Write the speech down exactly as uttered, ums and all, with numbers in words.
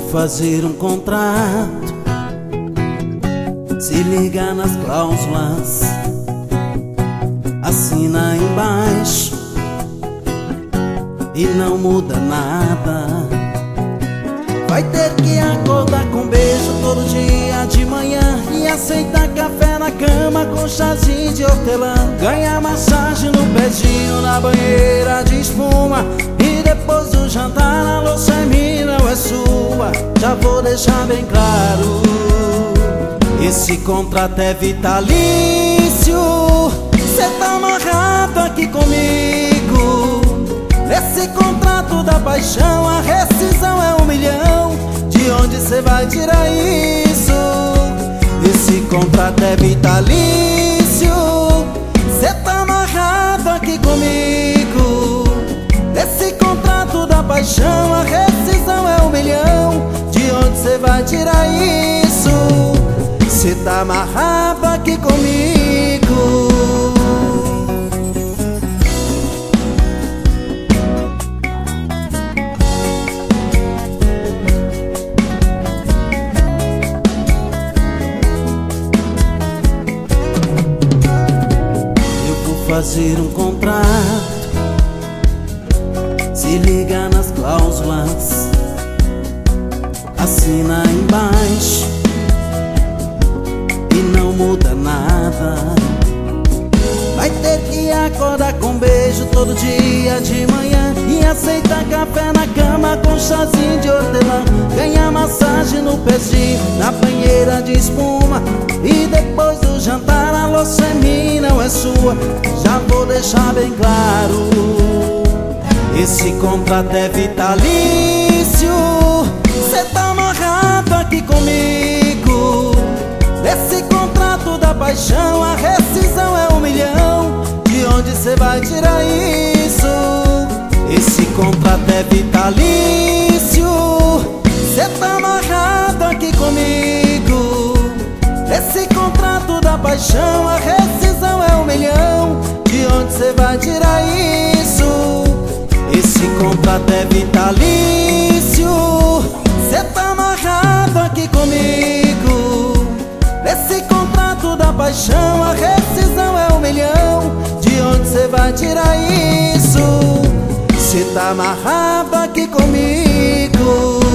fazer um contrato, se liga nas cláusulas, assina embaixo e não muda nada. Vai ter que acordar com beijo todo dia de manhã e aceitar café na cama com chazinho de hortelã. Ganhar massagem no pezinho na banheira de espuma e depois do jantar a louça é minha, não é sua. Já vou deixar bem claro, esse contrato é vitalício. Cê tá amarrado aqui comigo. Nesse contrato da paixão a rescisão é um milhão. De onde cê vai tirar isso? Esse contrato é vitalício. Cê tá amarrado aqui comigo. Nesse contrato da paixão a rescisão é um milhão. De onde cê vai tirar isso? Cê tá amarrado aqui comigo. Fazer um contrato, se liga nas cláusulas, assina embaixo e não muda nada. Vai ter que acordar com beijo todo dia de manhã e aceitar café na cama com chazinho de hortelã. Ganhar massagem no pezinho na banheira de espuma e depois do jantar a louça é minha, não é sua. Já vou deixar bem claro, esse contrato é vitalício. Cê tá amarrado aqui comigo. Nesse contrato da paixão a rescisão é um milhão. De onde cê vai tirar isso? Esse contrato é vitalício. Cê tá amarrado aqui comigo. Nesse contrato da paixão a rescisão é um milhão. De onde cê vai tirar isso? Esse contrato é vitalício. Cê tá amarrado aqui comigo. Nesse contrato da paixão a rescisão é um milhão. De onde cê vai tirar isso? Cê tá amarrado aqui comigo.